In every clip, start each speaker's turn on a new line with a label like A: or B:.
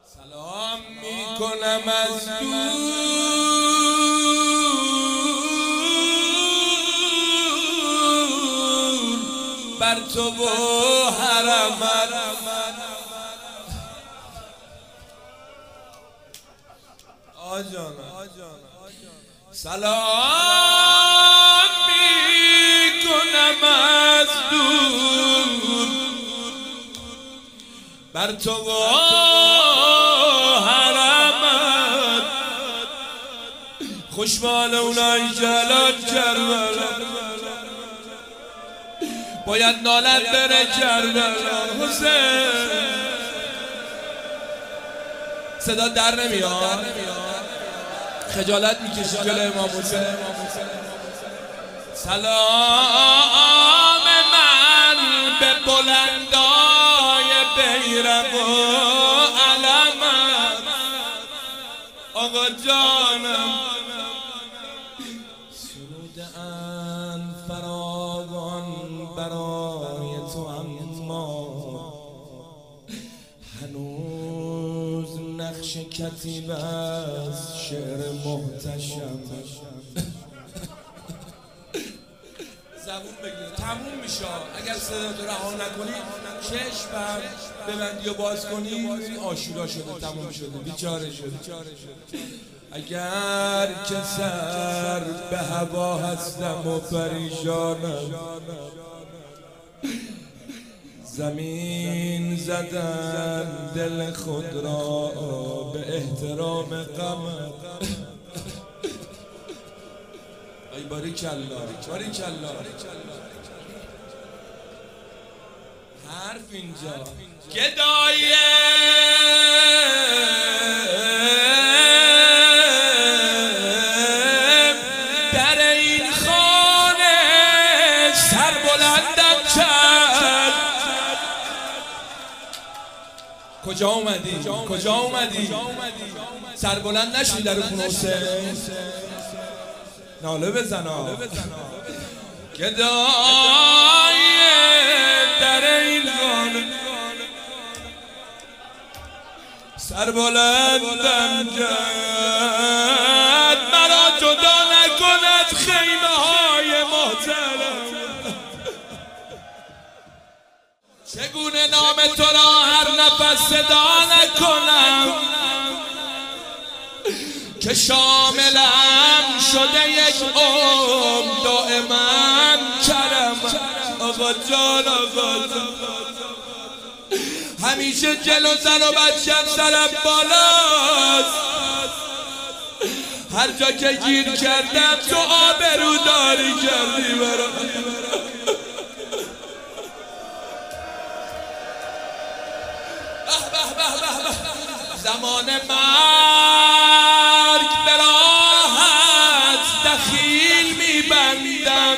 A: سلام میکنم از دور بر تو و حرمت. سلام میکنم از دور بر تو و حرمت. خوشبال اونای جلال کربلا، باید نالت بره کربلا. حسین صدا در نمیاد، خجالت میکشی جلوی امام حسین. سلام من به بلندای بیرق و علمت. آقا جانم سروده‌اند فراوان برای تو، اما هنوز نقش کتیبه از شعر محتشم. زبون بگیر تموم میشه. اگر صداتو رها نکنی، چشمم ببندی و باز کنی، این آشورا شده، تموم شده، بیچاره شده. اگر که سر به هوا هستم و پریشانم، زمین زدن دل خود را به احترام غمت. ای باریکالله باریکالله. حرف اینجا گدای در این خانه سر بلندم کرد. کجا اومدی؟ کجا اومدی؟ سر بلند نشدی در خونه حسین؟ ناله بزنا گدای در این خانه سر بلندم کرد. مرا جدا نکند خیمه های محترم. چگونه نام تو را هر نفس صدا نکنم که شاملم شده یک دائما کرم. آقا جان آقا جان، همیشه جلو زن و بچم سرم بالاست. هر جا که گیر کردم تو آبروداری کردی برام. زمان مرگ به راحت دخیل میبندم.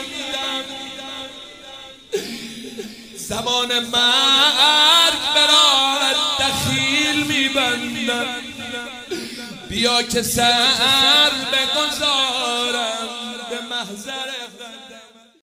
A: زمان مرگ به راحت دخیل میبندم. بیا که سر بگذارم